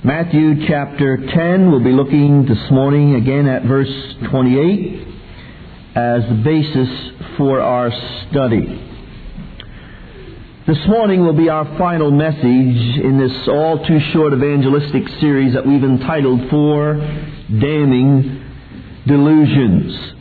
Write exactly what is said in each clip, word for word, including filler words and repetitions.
Matthew chapter ten, we'll be looking this morning again at verse twenty-eight as the basis for our study. This morning will be our final message in this all too short evangelistic series that we've entitled Four Damning Delusions.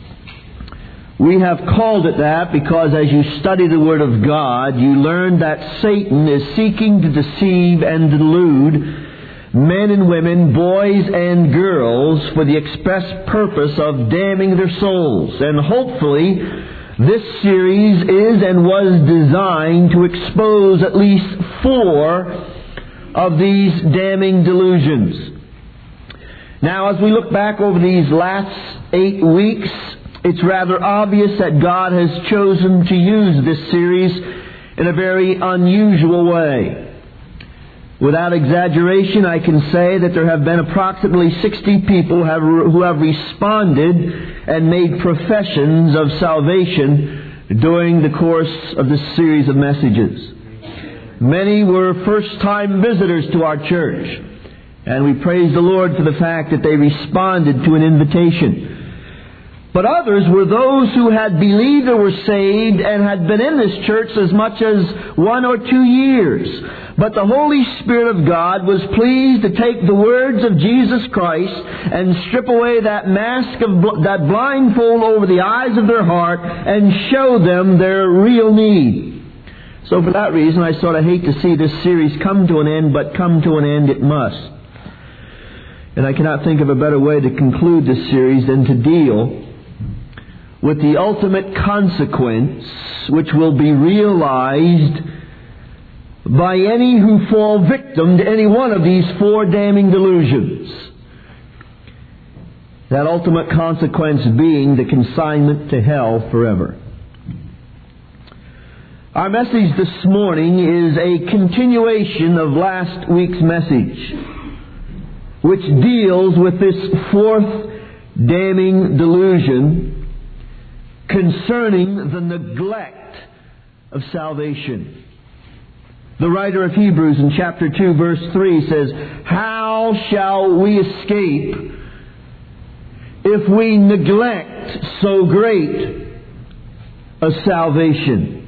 We have called it that because as you study the Word of God, you learn that Satan is seeking to deceive and delude men and women, boys and girls, for the express purpose of damning their souls. And hopefully, this series is and was designed to expose at least four of these damning delusions. Now, as we look back over these last eight weeks, it's rather obvious that God has chosen to use this series in a very unusual way. Without exaggeration, I can say that there have been approximately sixty people have, who have responded and made professions of salvation during the course of this series of messages. Many were first-time visitors to our church, and we praise the Lord for the fact that they responded to an invitation. But others were those who had believed or were saved and had been in this church as much as one or two years. But the Holy Spirit of God was pleased to take the words of Jesus Christ and strip away that mask of bl- that blindfold over the eyes of their heart and show them their real need. So for that reason, I sort of hate to see this series come to an end, but come to an end it must. And I cannot think of a better way to conclude this series than to deal with the ultimate consequence which will be realized by any who fall victim to any one of these four damning delusions. That ultimate consequence being the consignment to hell forever. Our message this morning is a continuation of last week's message, which deals with this fourth damning delusion concerning the neglect of salvation. The writer of Hebrews in chapter two verse three says, "How shall we escape if we neglect so great a salvation?"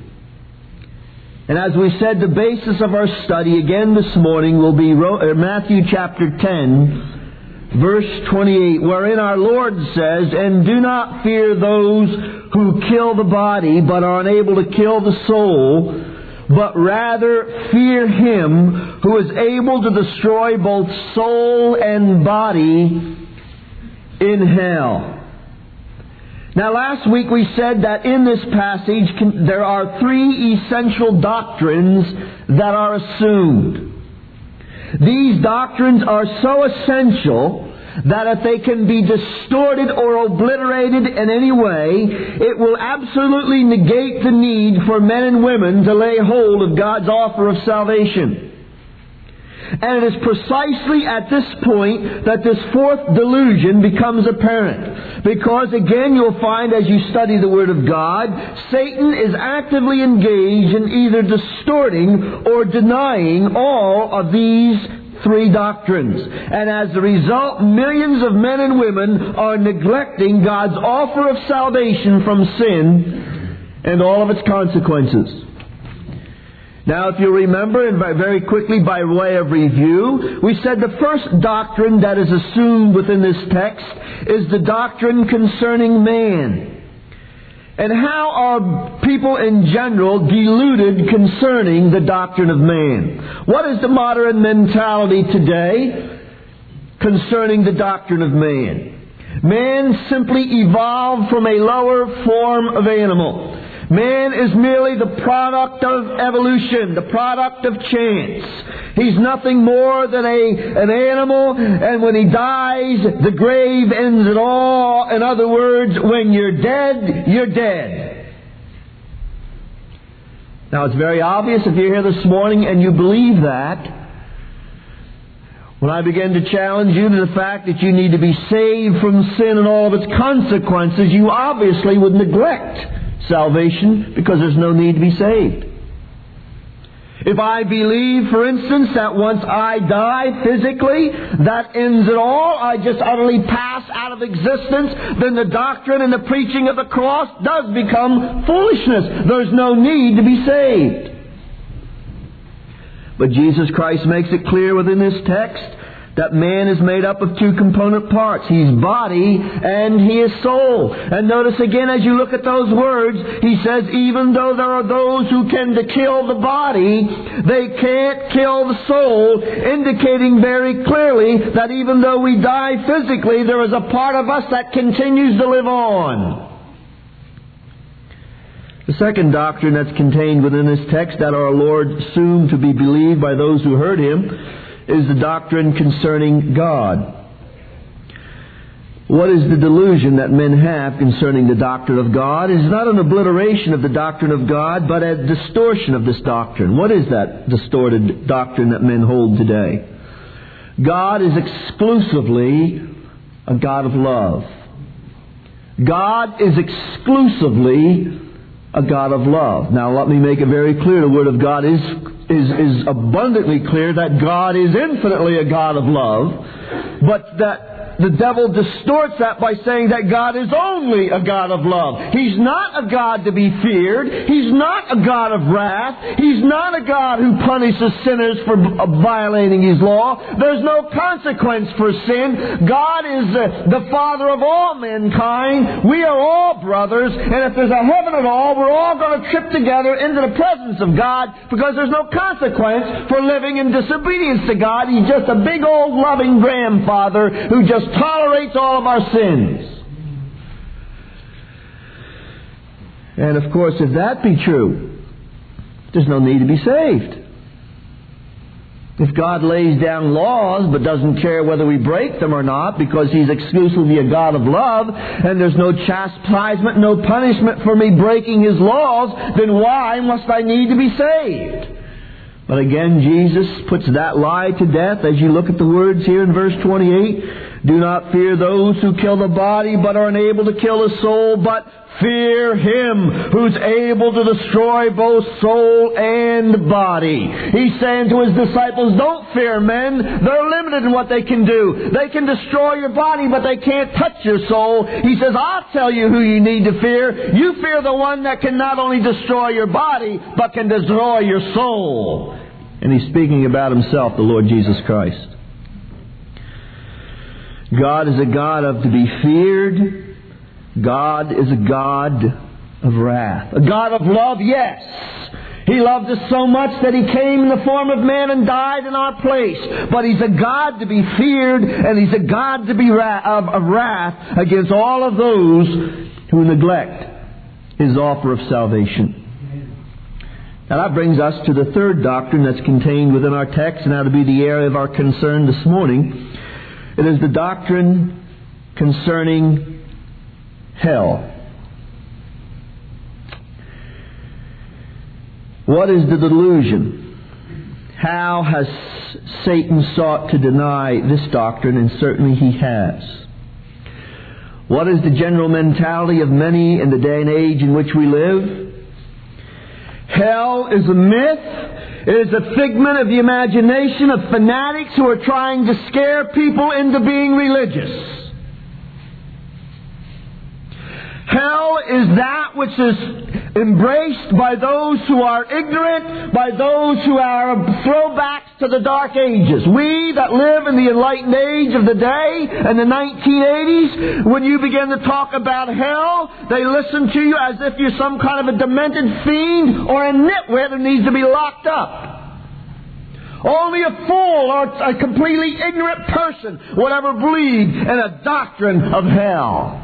And as we said, the basis of our study again this morning will be Matthew chapter ten, verse twenty-eight, wherein our Lord says, "And do not fear those who kill the body, but are unable to kill the soul, but rather fear Him who is able to destroy both soul and body in hell." Now, last week we said that in this passage there are three essential doctrines that are assumed. These doctrines are so essential that if they can be distorted or obliterated in any way, it will absolutely negate the need for men and women to lay hold of God's offer of salvation. And it is precisely at this point that this fourth delusion becomes apparent. Because again, you'll find as you study the Word of God, Satan is actively engaged in either distorting or denying all of these three doctrines. And as a result, millions of men and women are neglecting God's offer of salvation from sin and all of its consequences. Now, if you remember, and very quickly by way of review, we said the first doctrine that is assumed within this text is the doctrine concerning man. And how are people in general deluded concerning the doctrine of man? What is the modern mentality today concerning the doctrine of man? Man simply evolved from a lower form of animal. Man is merely the product of evolution, the product of chance. He's nothing more than a, an animal, and when he dies, the grave ends it all. In other words, when you're dead, you're dead. Now, it's very obvious if you're here this morning and you believe that, when I begin to challenge you to the fact that you need to be saved from sin and all of its consequences, you obviously would neglect salvation because there's no need to be saved. If I believe, for instance, that once I die physically, that ends it all, I just utterly pass out of existence, then the doctrine and the preaching of the cross does become foolishness. There's no need to be saved. But Jesus Christ makes it clear within this text that man is made up of two component parts. He's body and he is soul. And notice again as you look at those words, he says, even though there are those who can to kill the body, they can't kill the soul, indicating very clearly that even though we die physically, there is a part of us that continues to live on. The second doctrine that's contained within this text that our Lord assumed to be believed by those who heard Him is the doctrine concerning God. What is the delusion that men have concerning the doctrine of God? It is not an obliteration of the doctrine of God, but a distortion of this doctrine. What is that distorted doctrine that men hold today? God is exclusively a God of love. God is exclusively a God of love. Now let me make it very clear, the Word of God is Is, is abundantly clear that God is infinitely a God of love, but that the devil distorts that by saying that God is only a God of love. He's not a God to be feared. He's not a God of wrath. He's not a God who punishes sinners for violating His law. There's no consequence for sin. God is uh, the Father of all mankind. We are all brothers, and if there's a heaven at all, we're all going to trip together into the presence of God because there's no consequence for living in disobedience to God. He's just a big old loving grandfather who just tolerates all of our sins. And of course, if that be true, there's no need to be saved. If God lays down laws but doesn't care whether we break them or not because He's exclusively a God of love and there's no chastisement, no punishment for me breaking His laws, then why must I need to be saved? But again, Jesus puts that lie to death as you look at the words here in verse twenty-eight. Do not fear those who kill the body but are unable to kill the soul, but fear Him who's able to destroy both soul and body. He's saying to His disciples, don't fear men. They're limited in what they can do. They can destroy your body, but they can't touch your soul. He says, I'll tell you who you need to fear. You fear the one that can not only destroy your body, but can destroy your soul. And He's speaking about Himself, the Lord Jesus Christ. God is a God of to be feared. God is a God of wrath. A God of love, yes. He loved us so much that He came in the form of man and died in our place. But He's a God to be feared, and He's a God to be wrath, of, of wrath against all of those who neglect His offer of salvation. Now that brings us to the third doctrine that's contained within our text, and that will be the area of our concern this morning. It is the doctrine concerning hell. What is the delusion? How has Satan sought to deny this doctrine? And certainly he has. What is the general mentality of many in the day and age in which we live? Hell is a myth. It is a figment of the imagination of fanatics who are trying to scare people into being religious. Hell is that which is embraced by those who are ignorant, by those who are throwbacks to the dark ages. We that live in the enlightened age of the day, in the nineteen eighties, when you begin to talk about hell, they listen to you as if you're some kind of a demented fiend or a nitwit who needs to be locked up. Only a fool or a completely ignorant person would ever believe in a doctrine of hell.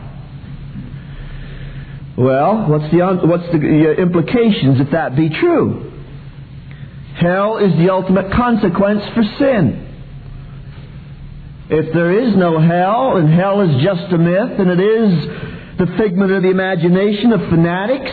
Well, what's the what's the implications if that be true? Hell is the ultimate consequence for sin. If there is no hell, and hell is just a myth, and it is the figment of the imagination of fanatics,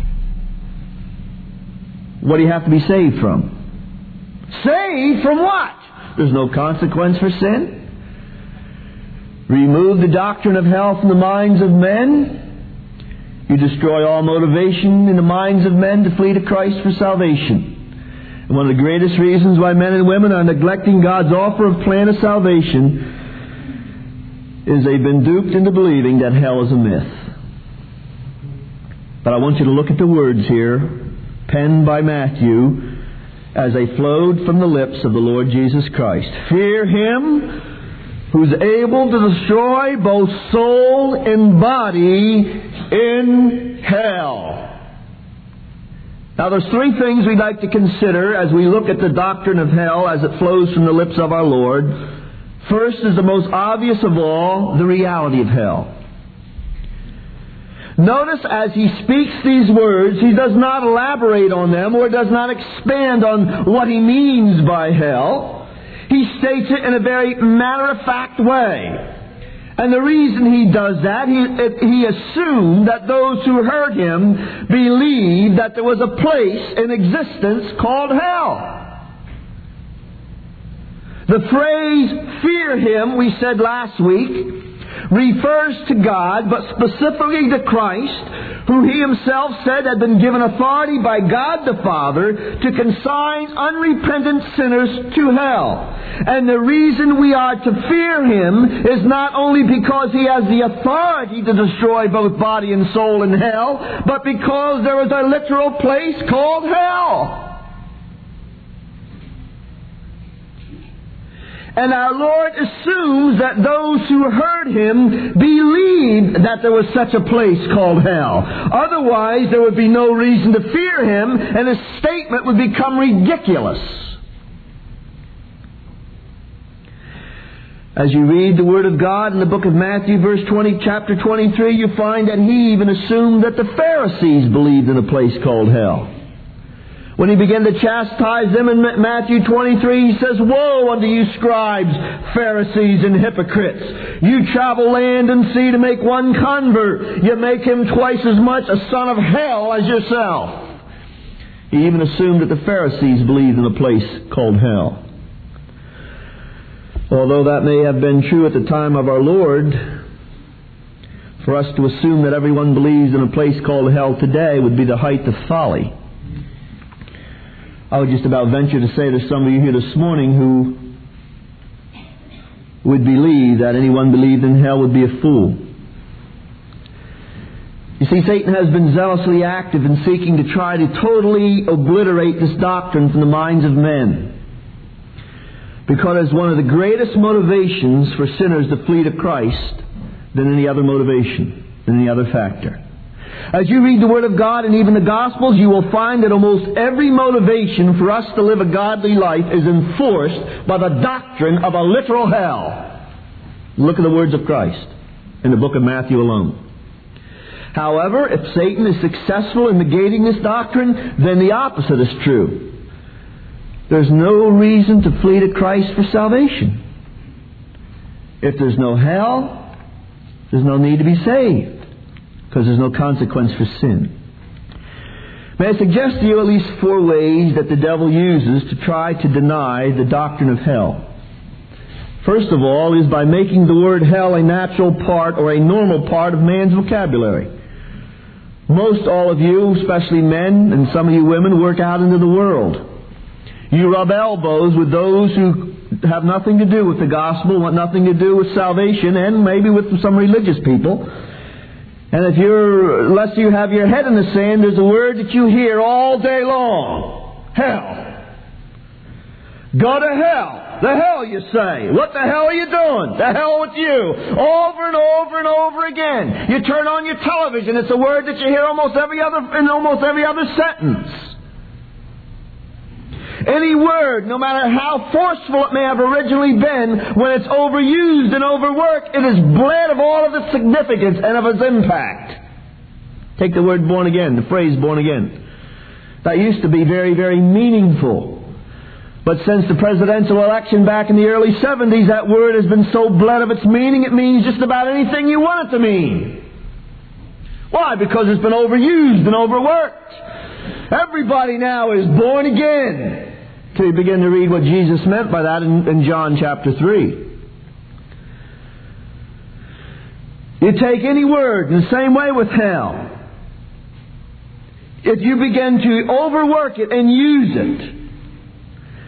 what do you have to be saved from? Saved from what? There's no consequence for sin. Remove the doctrine of hell from the minds of men. You destroy all motivation in the minds of men to flee to Christ for salvation. One of the greatest reasons why men and women are neglecting God's offer of plan of salvation is they've been duped into believing that hell is a myth. But I want you to look at the words here, penned by Matthew, as they flowed from the lips of the Lord Jesus Christ. Fear Him who's able to destroy both soul and body in hell. Now there's three things we'd like to consider as we look at the doctrine of hell as it flows from the lips of our Lord. First is the most obvious of all, the reality of hell. Notice as He speaks these words, He does not elaborate on them or does not expand on what He means by hell. He states it in a very matter-of-fact way. And the reason He does that, He, he assumed that those who heard Him believed that there was a place in existence called hell. The phrase, fear Him, we said last week, refers to God, but specifically to Christ, who He Himself said had been given authority by God the Father to consign unrepentant sinners to hell. And the reason we are to fear Him is not only because He has the authority to destroy both body and soul in hell, but because there is a literal place called hell. And our Lord assumes that those who heard Him believed that there was such a place called hell. Otherwise, there would be no reason to fear Him, and His statement would become ridiculous. As you read the Word of God in the book of Matthew, verse twenty, chapter twenty-three, you find that He even assumed that the Pharisees believed in a place called hell. When He began to chastise them in Matthew twenty-three, He says, "Woe unto you, scribes, Pharisees, and hypocrites! You travel land and sea to make one convert. You make him twice as much a son of hell as yourself." He even assumed that the Pharisees believed in a place called hell. Although that may have been true at the time of our Lord, for us to assume that everyone believes in a place called hell today would be the height of folly. I would just about venture to say there's some of you here this morning who would believe that anyone believed in hell would be a fool. You see, Satan has been zealously active in seeking to try to totally obliterate this doctrine from the minds of men, because it's one of the greatest motivations for sinners to flee to Christ than any other motivation, than any other factor. As you read the Word of God and even the Gospels, you will find that almost every motivation for us to live a godly life is enforced by the doctrine of a literal hell. Look at the words of Christ in the book of Matthew alone. However, if Satan is successful in negating this doctrine, then the opposite is true. There's no reason to flee to Christ for salvation. If there's no hell, there's no need to be saved, because there's no consequence for sin. May I suggest to you at least four ways that the devil uses to try to deny the doctrine of hell. First of all is by making the word hell a natural part or a normal part of man's vocabulary. Most all of you, especially men, and some of you women, work out into the world. You rub elbows with those who have nothing to do with the gospel, want nothing to do with salvation, and maybe with some religious people. And if you're, unless you have your head in the sand, there's a word that you hear all day long. Hell. Go to hell. The hell, you say. What the hell are you doing? The hell with you. Over and over and over again. You turn on your television, it's a word that you hear almost every other, in almost every other sentence. Any word, no matter how forceful it may have originally been, when it's overused and overworked, it is bled of all of its significance and of its impact. Take the word born again, the phrase born again. That used to be very, very meaningful. But since the presidential election back in the early seventies, that word has been so bled of its meaning, it means just about anything you want it to mean. Why? Because it's been overused and overworked. Everybody now is born again. Till you begin to read what Jesus meant by that in, in John chapter three. You take any word in the same way with hell. If you begin to overwork it and use it,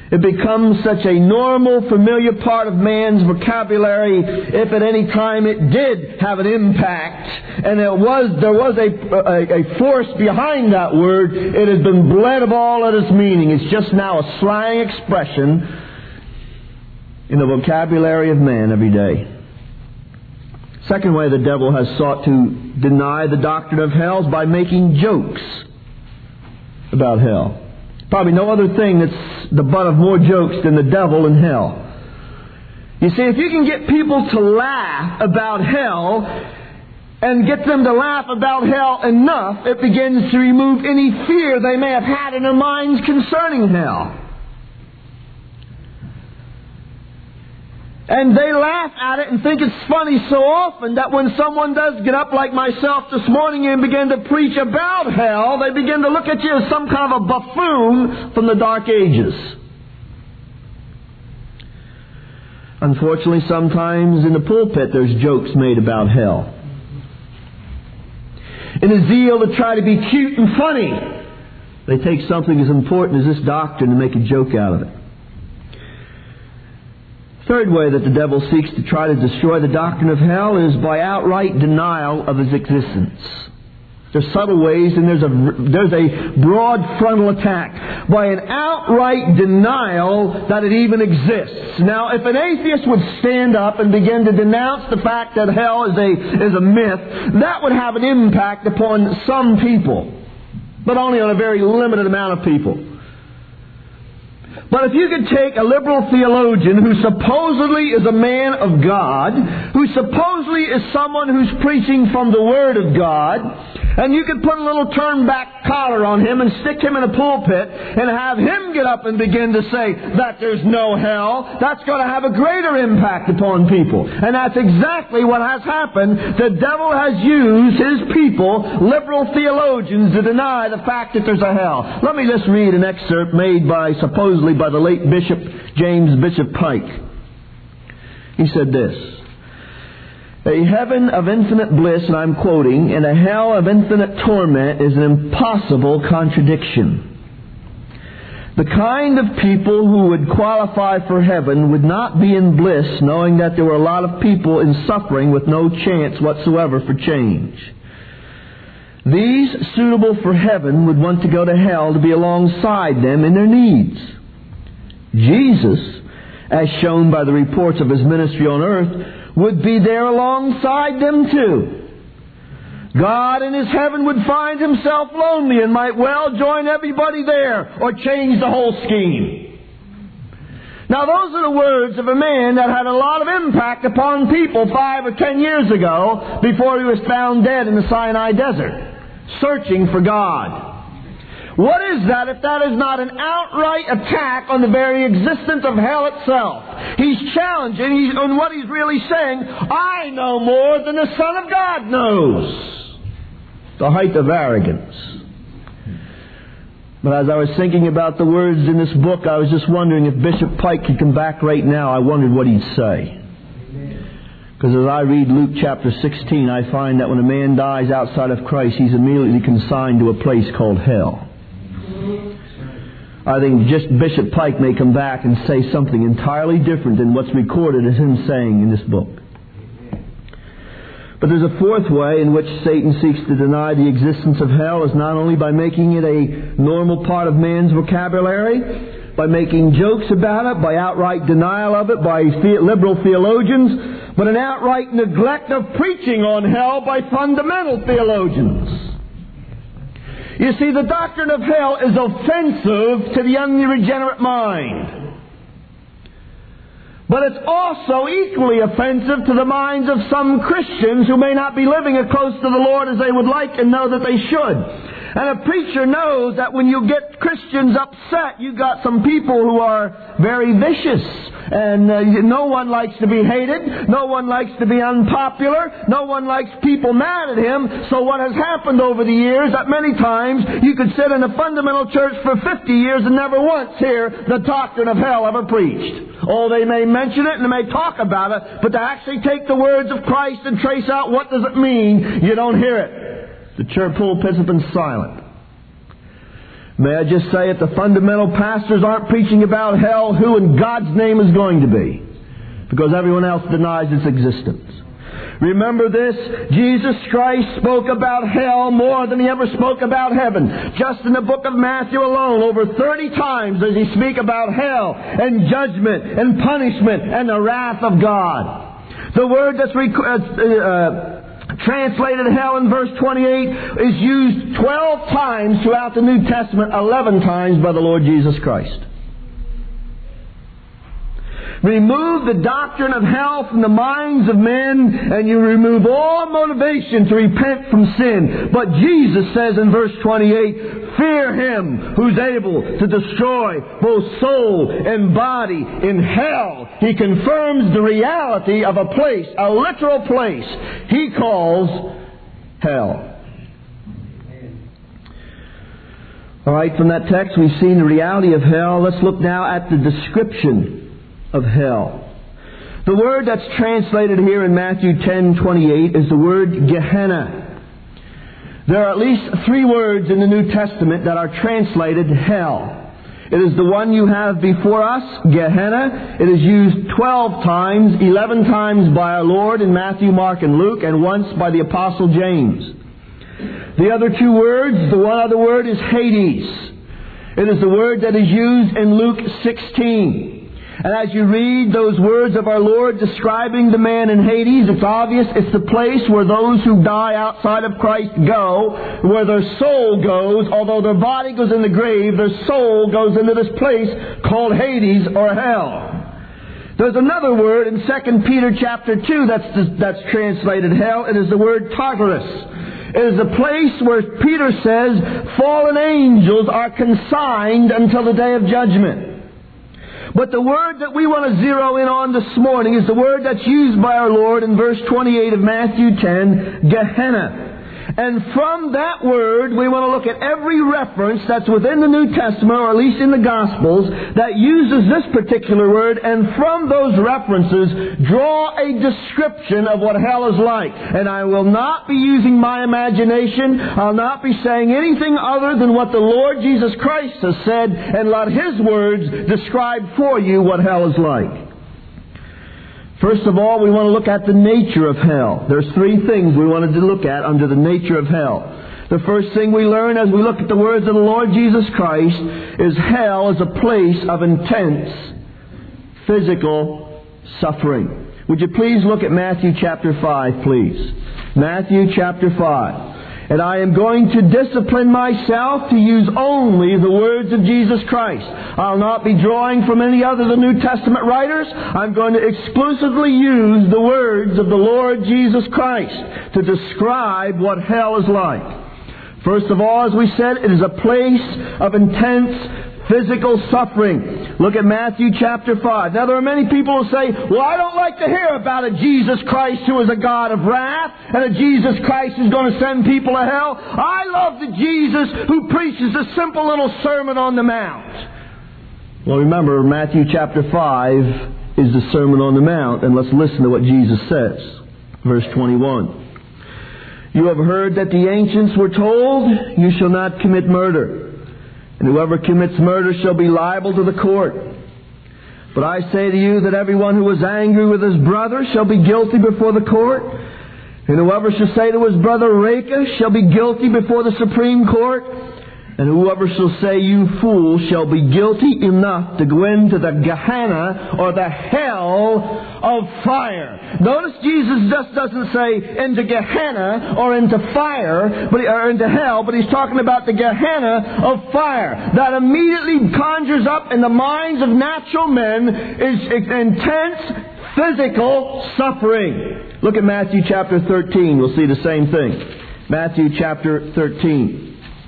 It becomes such a normal, familiar part of man's vocabulary. If at any time it did have an impact, and it was there was a, a, a force behind that word, it has been bled of all of its meaning. It's just now a slang expression in the vocabulary of man every day. Second way the devil has sought to deny the doctrine of hell is by making jokes about hell. Probably no other thing that's the butt of more jokes than the devil and hell. You see, if you can get people to laugh about hell and get them to laugh about hell enough, it begins to remove any fear they may have had in their minds concerning hell. And they laugh at it and think it's funny so often that when someone does get up like myself this morning and begin to preach about hell, they begin to look at you as some kind of a buffoon from the Dark Ages. Unfortunately, sometimes in the pulpit there's jokes made about hell. In a zeal to try to be cute and funny, they take something as important as this doctrine and make a joke out of it. Third way that the devil seeks to try to destroy the doctrine of hell is by outright denial of its existence. There's subtle ways, and there's a, there's a broad frontal attack by an outright denial that it even exists. Now, if an atheist would stand up and begin to denounce the fact that hell is a, is a myth, that would have an impact upon some people, but only on a very limited amount of people. But if you could take a liberal theologian who supposedly is a man of God, who supposedly is someone who's preaching from the Word of God, and you could put a little turn-back collar on him and stick him in a pulpit and have him get up and begin to say that there's no hell, that's going to have a greater impact upon people. And that's exactly what has happened. The devil has used his people, liberal theologians, to deny the fact that there's a hell. Let me just read an excerpt made by, supposedly by the late Bishop James Bishop Pike. He said this: "A heaven of infinite bliss," and I'm quoting, "and a hell of infinite torment is an impossible contradiction. The kind of people who would qualify for heaven would not be in bliss knowing that there were a lot of people in suffering with no chance whatsoever for change. These suitable for heaven would want to go to hell to be alongside them in their needs. Jesus, as shown by the reports of His ministry on earth, would be there alongside them too. God in His heaven would find Himself lonely and might well join everybody there or change the whole scheme." Now those are the words of a man that had a lot of impact upon people five or ten years ago before he was found dead in the Sinai desert, searching for God. What is that if that is not an outright attack on the very existence of hell itself? He's challenging, he's, and what he's really saying, I know more than the Son of God knows. The height of arrogance. But as I was thinking about the words in this book, I was just wondering if Bishop Pike could come back right now. I wondered what he'd say. Because as I read Luke chapter sixteen, I find that when a man dies outside of Christ, he's immediately consigned to a place called hell. I think just Bishop Pike may come back and say something entirely different than what's recorded as him saying in this book. But there's a fourth way in which Satan seeks to deny the existence of hell, is not only by making it a normal part of man's vocabulary, by making jokes about it, by outright denial of it, by the- liberal theologians, but an outright neglect of preaching on hell by fundamental theologians. You see, the doctrine of hell is offensive to the unregenerate mind. But it's also equally offensive to the minds of some Christians who may not be living as close to the Lord as they would like and know that they should. And a preacher knows that when you get Christians upset, you've got some people who are very vicious. And uh, no one likes to be hated. No one likes to be unpopular. No one likes people mad at him. So what has happened over the years, that many times you could sit in a fundamental church for fifty years and never once hear the doctrine of hell ever preached. Oh, they may mention it and they may talk about it, but to actually take the words of Christ and trace out what does it mean, you don't hear it. The church pulpits have been silent. May I just say it, the fundamental pastors aren't preaching about hell, who in God's name is going to be, because everyone else denies its existence. Remember this, Jesus Christ spoke about hell more than He ever spoke about heaven. Just in the book of Matthew alone, over thirty times does He speak about hell and judgment and punishment and the wrath of God. The word that's rec- uh, uh, translated hell in verse twenty-eight is used twelve times throughout the New Testament, eleven times by the Lord Jesus Christ. Remove the doctrine of hell from the minds of men, and you remove all motivation to repent from sin. But Jesus says in verse twenty-eight, fear Him who's able to destroy both soul and body in hell. He confirms the reality of a place, a literal place, He calls hell. All right, from that text we've seen the reality of hell. Let's look now at the description of hell. The word that's translated here in Matthew ten twenty-eight is the word Gehenna. There are at least three words in the New Testament that are translated hell. It is the one you have before us, Gehenna. It is used twelve times, eleven times by our Lord in Matthew, Mark, and Luke, and once by the Apostle James. The other two words, the one other word is Hades. It is the word that is used in Luke sixteen. And as you read those words of our Lord describing the man in Hades, it's obvious it's the place where those who die outside of Christ go, where their soul goes. Although their body goes in the grave, their soul goes into this place called Hades or hell. There's another word in Second Peter chapter two that's, that's translated hell. It is the word Tartarus. It is a place where Peter says fallen angels are consigned until the day of judgment. But the word that we want to zero in on this morning is the word that's used by our Lord in verse twenty-eight of Matthew ten, Gehenna. And from that word, we want to look at every reference that's within the New Testament, or at least in the Gospels, that uses this particular word, and from those references, draw a description of what hell is like. And I will not be using my imagination. I'll not be saying anything other than what the Lord Jesus Christ has said, and let His words describe for you what hell is like. First of all, we want to look at the nature of hell. There's three things we wanted to look at under the nature of hell. The first thing we learn as we look at the words of the Lord Jesus Christ is hell is a place of intense physical suffering. Would you please look at Matthew chapter five, please? Matthew chapter five. And I am going to discipline myself to use only the words of Jesus Christ. I'll not be drawing from any other of the New Testament writers. I'm going to exclusively use the words of the Lord Jesus Christ to describe what hell is like. First of all, as we said, it is a place of intense physical suffering. Look at Matthew chapter five. Now there are many people who say, well, I don't like to hear about a Jesus Christ who is a God of wrath and a Jesus Christ who's going to send people to hell. I love the Jesus who preaches a simple little Sermon on the Mount. Well, remember, Matthew chapter five is the Sermon on the Mount, and let's listen to what Jesus says. Verse twenty-one. You have heard that the ancients were told, you shall not commit murder. And whoever commits murder shall be liable to the court. But I say to you that everyone who is angry with his brother shall be guilty before the court. And whoever shall say to his brother, Raca, shall be guilty before the Supreme Court. And whoever shall say, you fool, shall be guilty enough to go into the Gehenna, or the hell of fire. Notice Jesus just doesn't say into Gehenna or into fire, but or into hell, but He's talking about the Gehenna of fire. That immediately conjures up in the minds of natural men is intense physical suffering. Look at Matthew chapter thirteen. We'll see the same thing. Matthew chapter thirteen.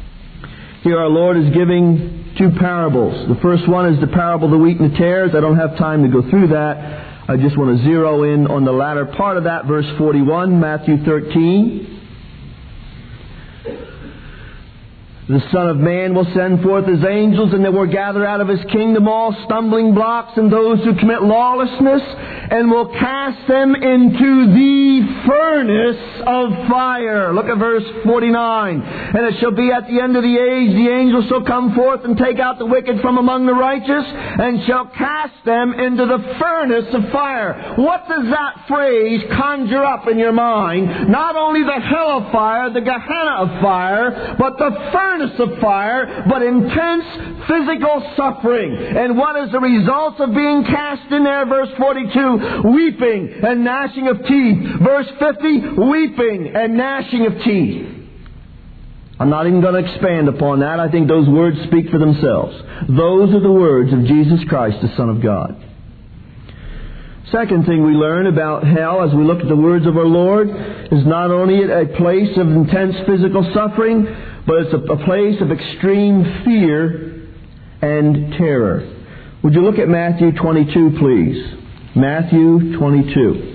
Here our Lord is giving two parables. The first one is the parable of the wheat and the tares. I don't have time to go through that. I just want to zero in on the latter part of that, verse forty-one, Matthew thirteen. The Son of Man will send forth His angels, and they will gather out of His kingdom all stumbling blocks and those who commit lawlessness, and will cast them into the furnace of fire. Look at verse forty-nine. And it shall be at the end of the age, the angels shall come forth and take out the wicked from among the righteous, and shall cast them into the furnace of fire. What does that phrase conjure up in your mind? Not only the hell of fire, the Gehenna of fire, but the furnace of fire, but intense physical suffering. And what is the result of being cast in there? Verse forty-two, weeping and gnashing of teeth. Verse fifty, weeping and gnashing of teeth. I'm not even going to expand upon that. I think those words speak for themselves. Those are the words of Jesus Christ, the Son of God. Second thing we learn about hell as we look at the words of our Lord is not only a place of intense physical suffering, but it's a, a place of extreme fear and terror. Would you look at Matthew twenty-two, please? Matthew twenty-two.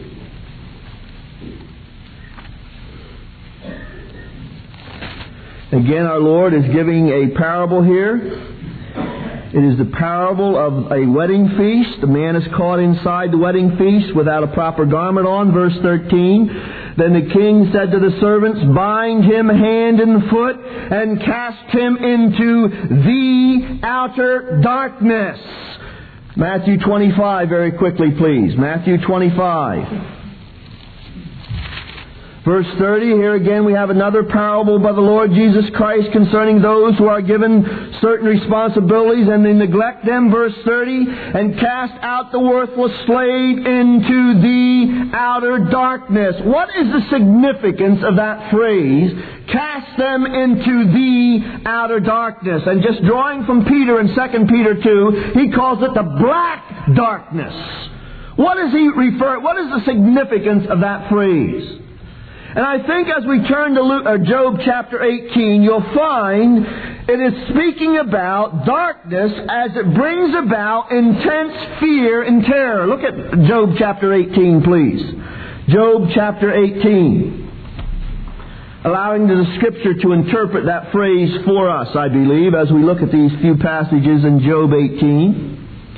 Again, our Lord is giving a parable here. It is the parable of a wedding feast. The man is caught inside the wedding feast without a proper garment on. Verse thirteen. Then the king said to the servants, bind him hand and foot and cast him into the outer darkness. Matthew twenty-five, very quickly please. Matthew twenty-five. Verse thirty, here again we have another parable by the Lord Jesus Christ concerning those who are given certain responsibilities and they neglect them. Verse thirty, and cast out the worthless slave into the outer darkness. What is the significance of that phrase? Cast them into the outer darkness. And just drawing from Peter in Second Peter two, he calls it the black darkness. What does he refer? What is the significance of that phrase? And I think as we turn to Luke, or Job chapter eighteen, you'll find it is speaking about darkness as it brings about intense fear and terror. Look at Job chapter eighteen, please. Job chapter eighteen. Allowing the Scripture to interpret that phrase for us, I believe, as we look at these few passages in Job eighteen.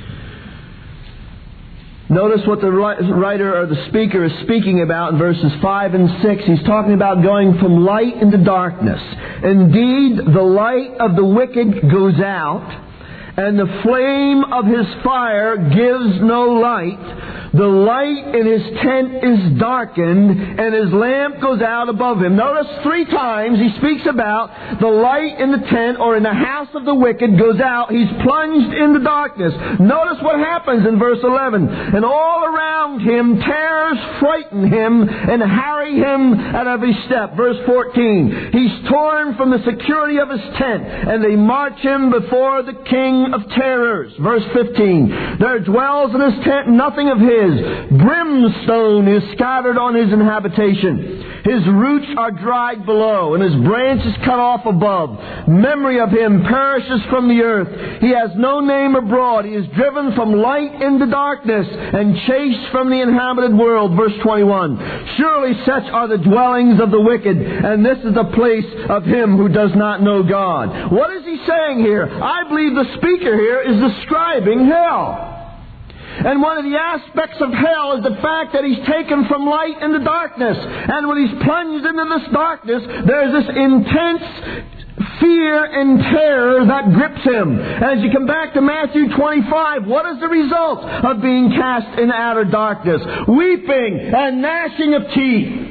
Notice what the writer or the speaker is speaking about in verses five and six. He's talking about going from light into darkness. Indeed, the light of the wicked goes out, and the flame of his fire gives no light. The light in his tent is darkened, and his lamp goes out above him. Notice three times he speaks about the light in the tent or in the house of the wicked goes out. He's plunged into darkness. Notice what happens in verse eleven. And all around him terrors frighten him and harry him at every step. Verse fourteen. He's torn from the security of his tent, and they march him before the king of terrors. Verse fifteen. There dwells in his tent nothing of his. Brimstone is scattered on his inhabitation. His roots are dried below, and his branches cut off above. Memory of him perishes from the earth. He has no name abroad. He is driven from light into darkness, and chased from the inhabited world. Verse twenty-one. Surely such are the dwellings of the wicked, and this is the place of him who does not know God. What is he saying here? I believe the speaker here is describing hell. And one of the aspects of hell is the fact that he's taken from light into darkness. And when he's plunged into this darkness, there's this intense fear and terror that grips him. And as you come back to Matthew twenty-five, what is the result of being cast in outer darkness? Weeping and gnashing of teeth.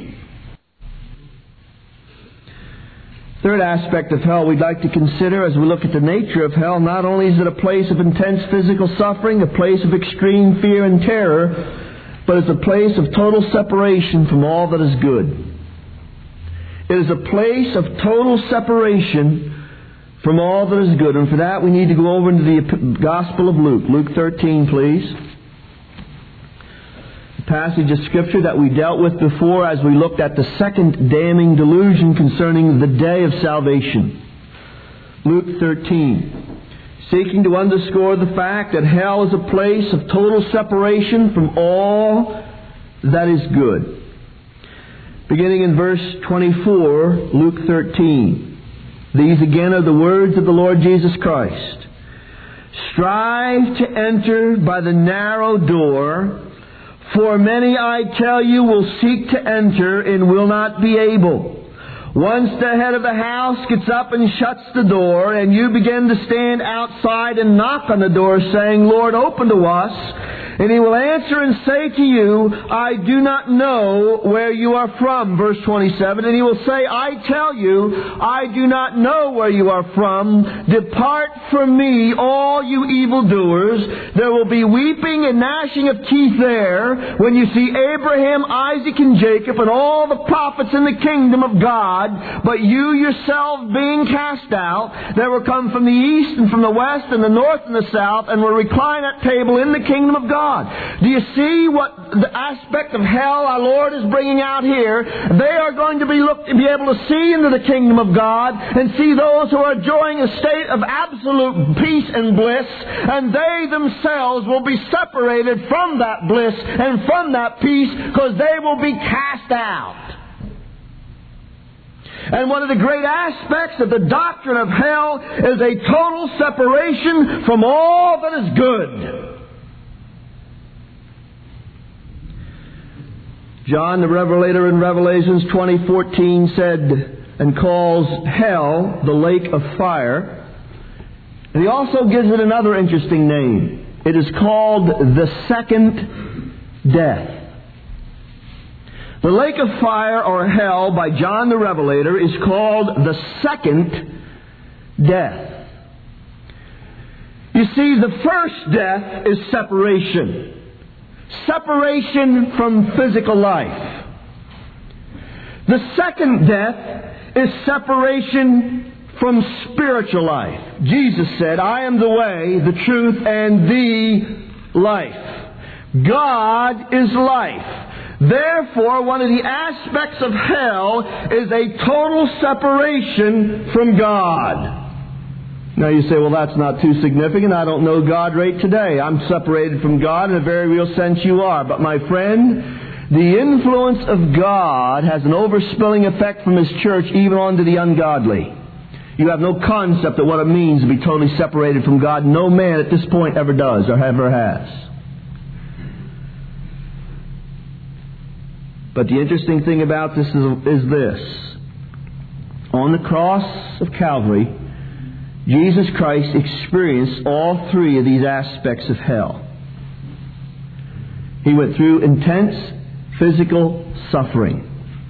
Third aspect of hell we'd like to consider as we look at the nature of hell. Not only is it a place of intense physical suffering, a place of extreme fear and terror, but it's a place of total separation from all that is good. It is a place of total separation from all that is good. And for that we need to go over into the Gospel of Luke. Luke thirteen, please. Passage of Scripture that we dealt with before as we looked at the second damning delusion concerning the day of salvation. Luke thirteen. Seeking to underscore the fact that hell is a place of total separation from all that is good. Beginning in verse twenty-four, Luke thirteen. These again are the words of the Lord Jesus Christ. Strive to enter by the narrow door, for many, I tell you, will seek to enter and will not be able. Once the head of the house gets up and shuts the door, and you begin to stand outside and knock on the door, saying, Lord, open to us, and He will answer and say to you, I do not know where you are from. Verse twenty-seven. And He will say, I tell you, I do not know where you are from. Depart from me, all you evildoers. There will be weeping and gnashing of teeth there when you see Abraham, Isaac, and Jacob, and all the prophets in the kingdom of God, but you yourselves being cast out. They will come from the east and from the west and the north and the south, and will recline at table in the kingdom of God. Do you see what the aspect of hell our Lord is bringing out here? They are going to be look, be able to see into the kingdom of God and see those who are enjoying a state of absolute peace and bliss, and they themselves will be separated from that bliss and from that peace, because they will be cast out. And one of the great aspects of the doctrine of hell is a total separation from all that is good. John the Revelator in Revelations twenty fourteen said and calls hell the lake of fire. And he also gives it another interesting name. It is called the second death. The lake of fire, or hell, by John the Revelator, is called the second death. You see, the first death is separation. Separation from physical life. The second death is separation from spiritual life. Jesus said, I am the way, the truth, and the life. God is life. Therefore, one of the aspects of hell is a total separation from God. Now you say, well, that's not too significant. I don't know God right today. I'm separated from God. In a very real sense you are. But my friend, the influence of God has an overspilling effect from His church even onto the ungodly. You have no concept of what it means to be totally separated from God. No man at this point ever does or ever has. But the interesting thing about this is, is this. On the cross of Calvary, Jesus Christ experienced all three of these aspects of hell. He went through intense physical suffering.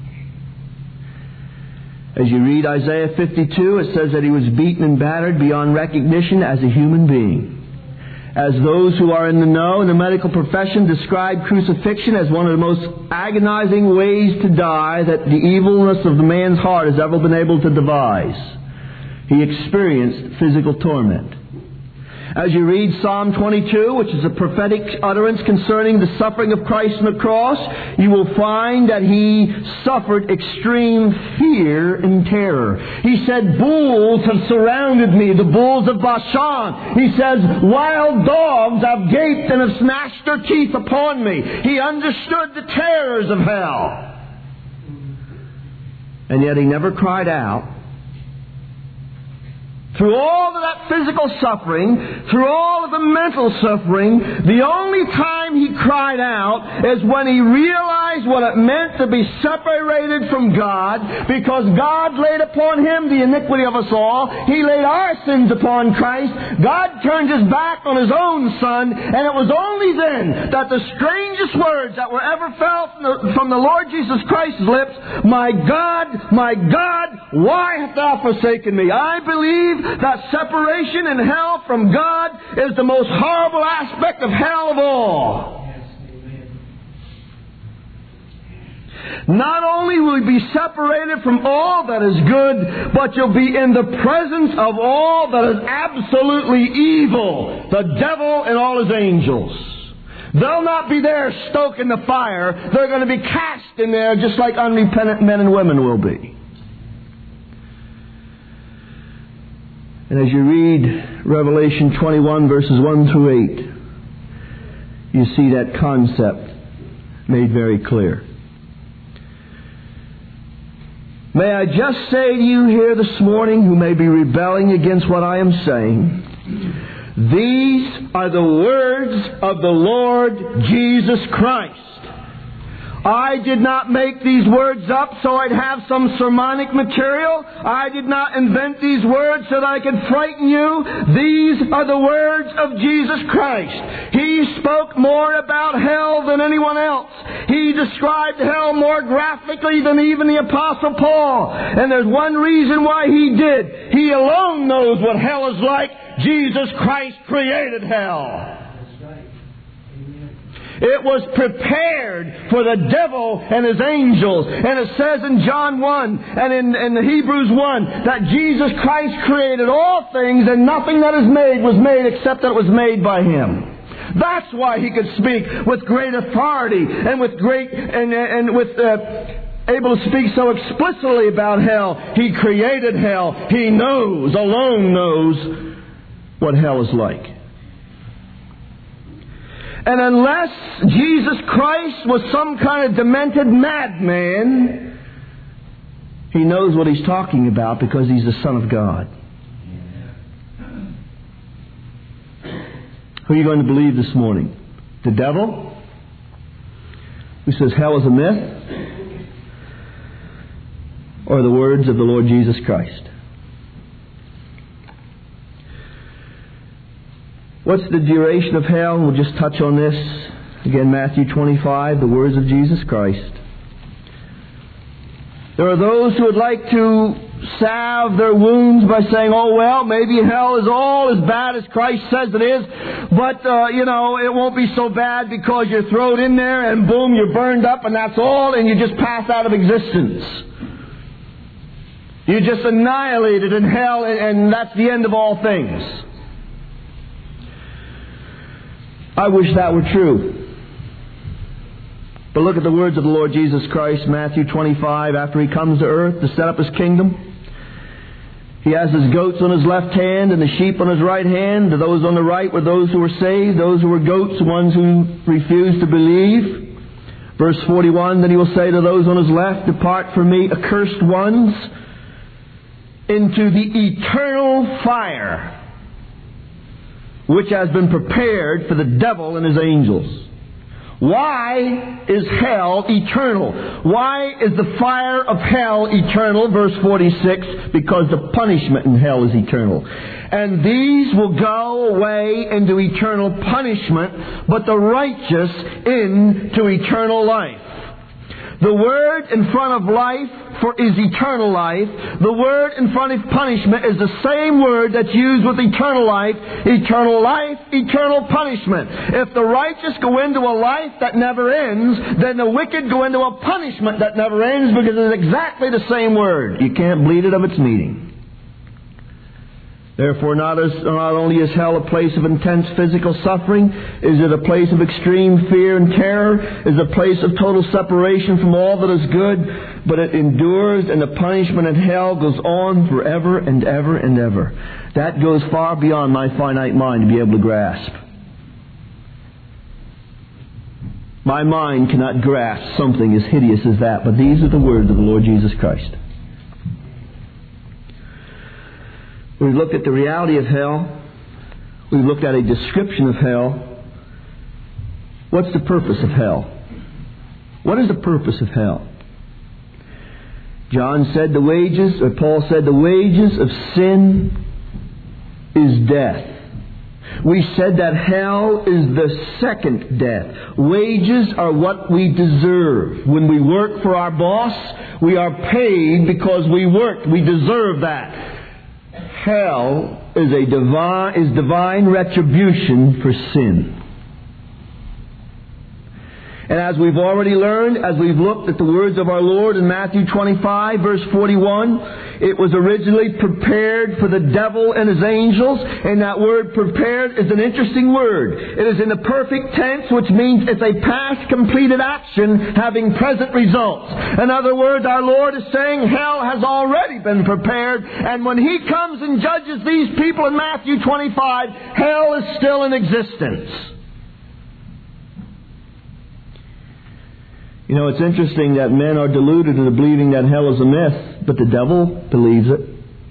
As you read Isaiah fifty-two, it says that He was beaten and battered beyond recognition as a human being. As those who are in the know in the medical profession describe crucifixion as one of the most agonizing ways to die that the evilness of the man's heart has ever been able to devise. He experienced physical torment. As you read Psalm twenty-two, which is a prophetic utterance concerning the suffering of Christ on the cross, you will find that He suffered extreme fear and terror. He said, bulls have surrounded me, the bulls of Bashan. He says, wild dogs have gaped and have gnashed their teeth upon me. He understood the terrors of hell. And yet He never cried out. Through all of that physical suffering, through all of the mental suffering, the only time He cried out is when He realized what it meant to be separated from God, because God laid upon Him the iniquity of us all. He laid our sins upon Christ. God turned His back on His own Son, and it was only then that the strangest words that were ever felt from the, from the Lord Jesus Christ's lips, my God, my God, why hast Thou forsaken me? I believe that separation in hell from God is the most horrible aspect of hell of all. Not only will you be separated from all that is good, but you'll be in the presence of all that is absolutely evil, the devil and all his angels. They'll not be there stoking the fire. They're going to be cast in there just like unrepentant men and women will be. And as you read Revelation twenty-one, verses one through eight, you see that concept made very clear. May I just say to you here this morning who may be rebelling against what I am saying, these are the words of the Lord Jesus Christ. I did not make these words up so I'd have some sermonic material. I did not invent these words so that I could frighten you. These are the words of Jesus Christ. He spoke more about hell than anyone else. He described hell more graphically than even the Apostle Paul. And there's one reason why he did. He alone knows what hell is like. Jesus Christ created hell. It was prepared for the devil and his angels. And it says in John one and in, in Hebrews one that Jesus Christ created all things, and nothing that is made was made except that it was made by Him. That's why He could speak with great authority and with great and, and with uh, able to speak so explicitly about hell. He created hell. He knows, alone knows, what hell is like. And unless Jesus Christ was some kind of demented madman, He knows what He's talking about because He's the Son of God. Who are you going to believe this morning? The devil, who says hell is a myth, or the words of the Lord Jesus Christ? What's the duration of hell? We'll just touch on this. Again, Matthew twenty-five, the words of Jesus Christ. There are those who would like to salve their wounds by saying, oh, well, maybe hell is all as bad as Christ says it is, but, uh, you know, it won't be so bad because you're thrown in there and boom, you're burned up and that's all, and you just pass out of existence. You're just annihilated in hell, and, and that's the end of all things. I wish that were true. But look at the words of the Lord Jesus Christ, Matthew twenty-five, after He comes to earth to set up His kingdom. He has His goats on His left hand and the sheep on His right hand. To those on the right were those who were saved, those who were goats, the ones who refused to believe. Verse forty-one, then He will say to those on His left, depart from me, accursed ones, into the eternal fire, which has been prepared for the devil and his angels. Why is hell eternal? Why is the fire of hell eternal? Verse forty-six, because the punishment in hell is eternal. And these will go away into eternal punishment, but the righteous into eternal life. The word in front of life for is eternal life. The word in front of punishment is the same word that's used with eternal life. Eternal life, eternal punishment. If the righteous go into a life that never ends, then the wicked go into a punishment that never ends, because it's exactly the same word. You can't bleed it of its meaning. Therefore, not, as, not only is hell a place of intense physical suffering, is it a place of extreme fear and terror, is a place of total separation from all that is good, but it endures, and the punishment in hell goes on forever and ever and ever. That goes far beyond my finite mind to be able to grasp. My mind cannot grasp something as hideous as that, but these are the words of the Lord Jesus Christ. We've looked at the reality of hell. We've looked at a description of hell. What's the purpose of hell? What is the purpose of hell? John said the wages, or Paul said the wages of sin is death. We said that hell is the second death. Wages are what we deserve. When we work for our boss, we are paid because we worked. We deserve that. Hell is a divine is divine retribution for sin. And as we've already learned, as we've looked at the words of our Lord in Matthew twenty-five, verse forty-one, it was originally prepared for the devil and his angels. And that word prepared is an interesting word. It is in the perfect tense, which means it's a past completed action having present results. In other words, our Lord is saying hell has already been prepared. And when He comes and judges these people in Matthew twenty-five, hell is still in existence. You know, it's interesting that men are deluded into believing that hell is a myth, but the devil believes it.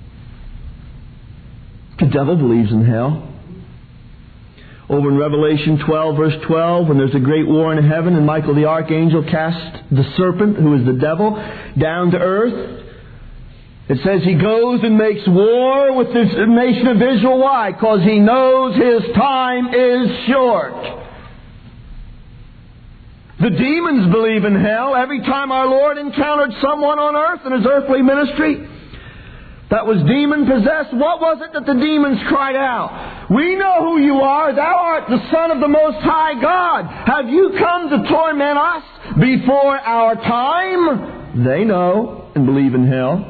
The devil believes in hell. Over in Revelation twelve, verse twelve, when there's a great war in heaven and Michael the archangel casts the serpent, who is the devil, down to earth, it says he goes and makes war with the nation of Israel. Why? Because he knows his time is short. The demons believe in hell. Every time our Lord encountered someone on earth in His earthly ministry that was demon-possessed, what was it that the demons cried out? We know who you are. Thou art the Son of the Most High God. Have you come to torment us before our time? They know and believe in hell.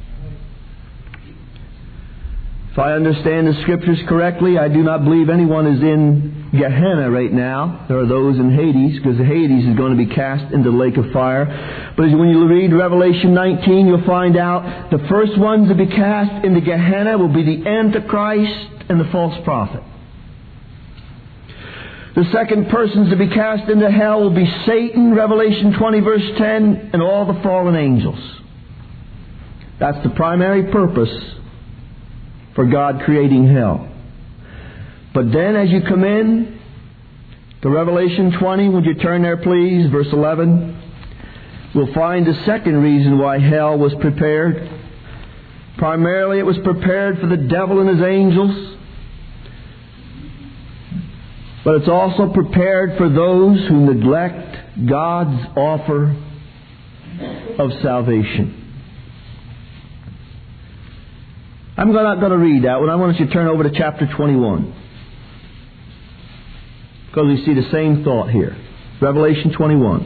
If I understand the Scriptures correctly, I do not believe anyone is in Gehenna right now. There are those in Hades, because Hades is going to be cast into the lake of fire. But when you read Revelation nineteen, you'll find out the first ones to be cast into Gehenna will be the Antichrist and the false prophet. The second persons to be cast into hell will be Satan, Revelation twenty, verse ten, and all the fallen angels. That's the primary purpose for God creating hell. But then as you come in to Revelation twenty, would you turn there please, verse eleven, we'll find the second reason why hell was prepared. Primarily it was prepared for the devil and his angels. But it's also prepared for those who neglect God's offer of salvation. I'm not going to read that one. I want us to turn over to chapter twenty-one. Because we see the same thought here. Revelation twenty-one.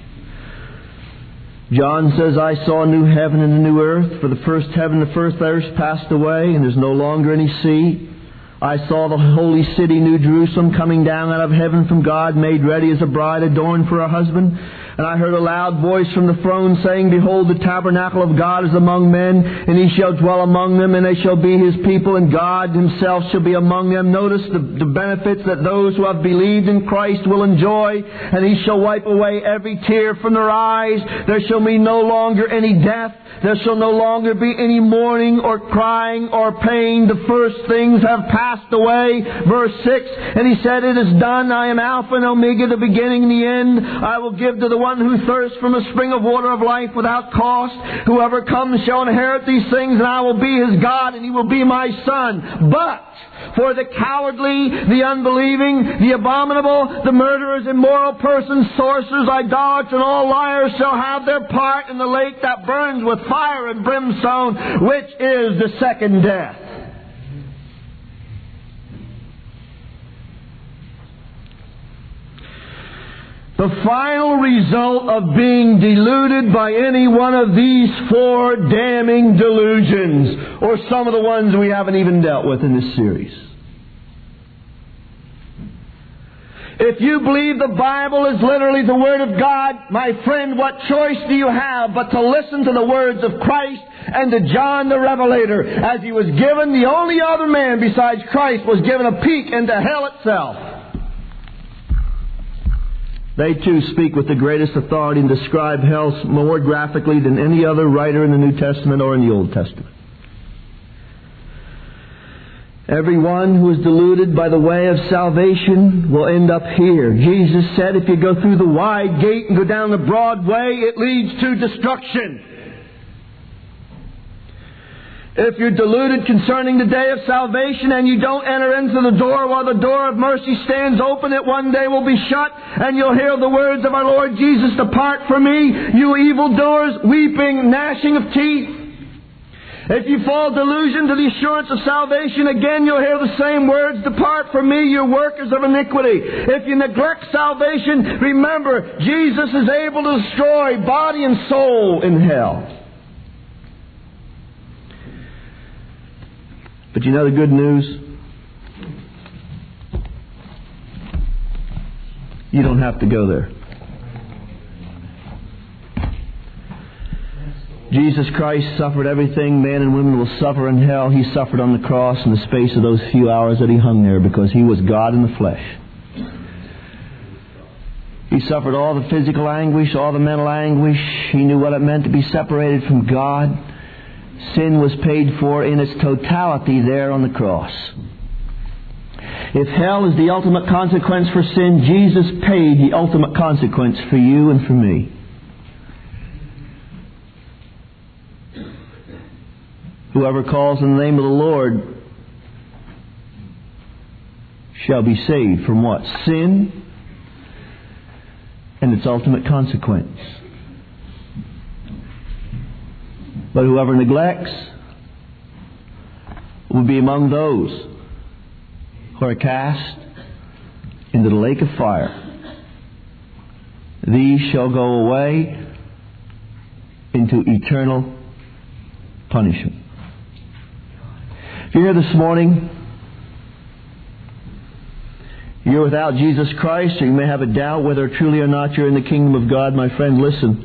John says, I saw a new heaven and a new earth, for the first heaven and the first earth passed away, and there's no longer any sea. I saw the holy city, New Jerusalem, coming down out of heaven from God, made ready as a bride adorned for her husband. And I heard a loud voice from the throne saying, Behold, the tabernacle of God is among men, and He shall dwell among them, and they shall be His people, and God Himself shall be among them. Notice the, the benefits that those who have believed in Christ will enjoy. And He shall wipe away every tear from their eyes. There shall be no longer any death. There shall no longer be any mourning or crying or pain. The first things have passed away. Verse six, and He said, It is done. I am Alpha and Omega, the beginning and the end. I will give to the one who thirsts from a spring of water of life without cost. Whoever comes shall inherit these things, and I will be his God, and he will be my son. But for the cowardly, the unbelieving, the abominable, the murderers, immoral persons, sorcerers, idolaters, and all liars shall have their part in the lake that burns with fire and brimstone, which is the second death. The final result of being deluded by any one of these four damning delusions, or some of the ones we haven't even dealt with in this series. If you believe the Bible is literally the Word of God, my friend, what choice do you have but to listen to the words of Christ and to John the Revelator, as he was given, the only other man besides Christ was given a peek into hell itself. They too speak with the greatest authority and describe hell more graphically than any other writer in the New Testament or in the Old Testament. Everyone who is deluded by the way of salvation will end up here. Jesus said, if you go through the wide gate and go down the broad way, it leads to destruction. If you're deluded concerning the day of salvation and you don't enter into the door while the door of mercy stands open, it one day will be shut, and you'll hear the words of our Lord Jesus, Depart from me, you evildoers, weeping, gnashing of teeth. If you fall delusion to the assurance of salvation, again you'll hear the same words, Depart from me, you workers of iniquity. If you neglect salvation, remember, Jesus is able to destroy body and soul in hell. But you know the good news? You don't have to go there. Jesus Christ suffered everything man and women will suffer in hell. He suffered on the cross in the space of those few hours that He hung there, because He was God in the flesh. He He suffered all the physical anguish, all the mental anguish. He knew what it meant to be separated from God. Sin was paid for in its totality there on the cross. If hell is the ultimate consequence for sin, Jesus paid the ultimate consequence for you and for me. Whoever calls in the name of the Lord shall be saved from what? Sin and its ultimate consequence. But whoever neglects will be among those who are cast into the lake of fire. These shall go away into eternal punishment. If you're here this morning, you're without Jesus Christ, or you may have a doubt whether truly or not you're in the kingdom of God, my friend, listen.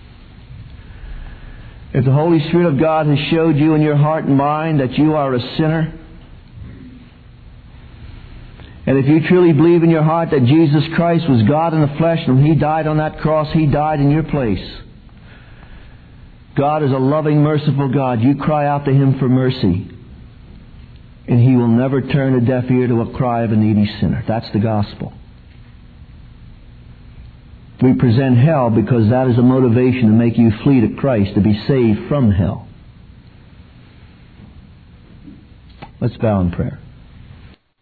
If the Holy Spirit of God has showed you in your heart and mind that you are a sinner, and if you truly believe in your heart that Jesus Christ was God in the flesh, and when He died on that cross, He died in your place. God is a loving, merciful God. You cry out to Him for mercy, and He will never turn a deaf ear to a cry of a needy sinner. That's the gospel. We present hell because that is a motivation to make you flee to Christ, to be saved from hell. Let's bow in prayer.